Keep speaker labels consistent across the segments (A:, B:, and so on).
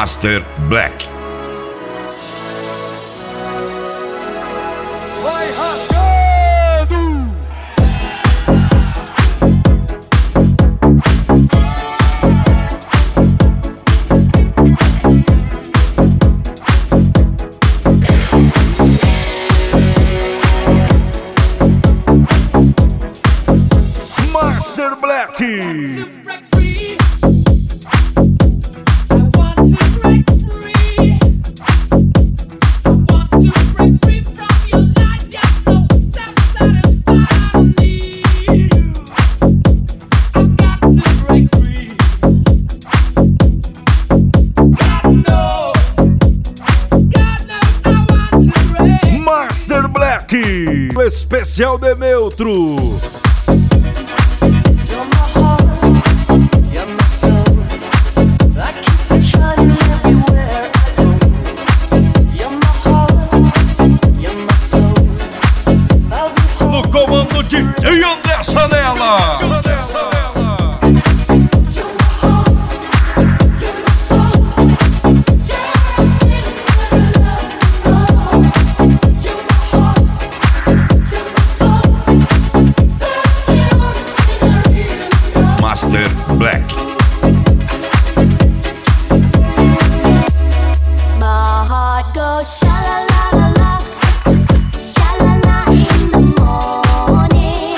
A: Master Black.
B: Vai rasgando! Master Black. Master Black, o especial de Neutro. No comando de André Sanella.
A: Master Black.
C: My heart goes sha-la-la-la-la, sha-la-la in the morning,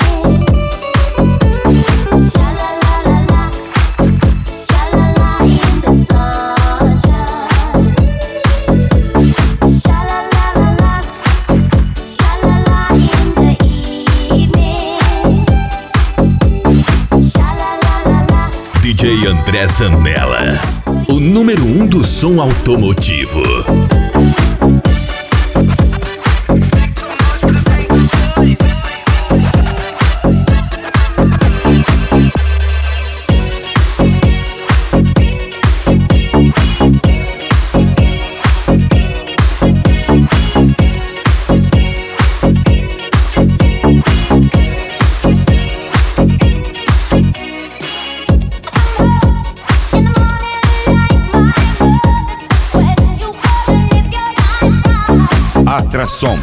C: sha-la-la-la-la, sha-la-la in the sunshine, sha-la-la-la-la, sha-la-la in the evening, sha-la-la-la-la.
D: DJ André Sanella, o número 1 do som automotivo.
A: Atração.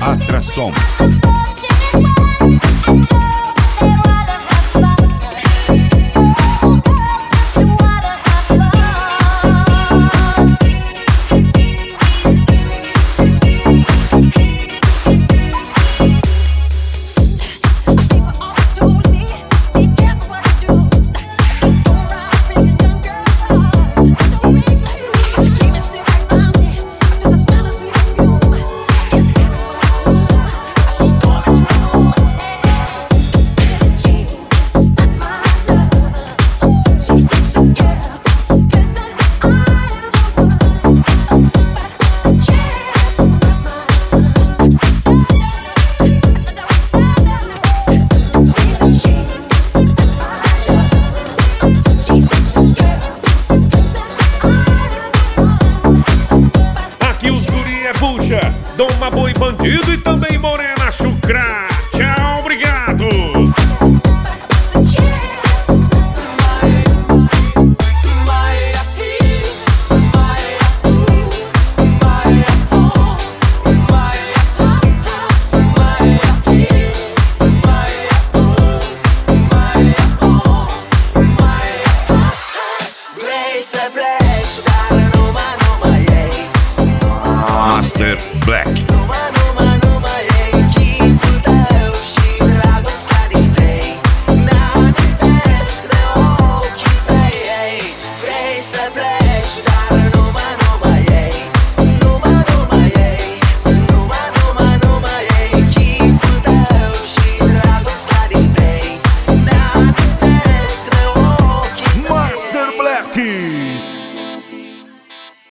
B: Aqui os guri é bucha, Dom Maboi Bandido e também Morena Chucra. Tchau, obrigado.
A: Master Black.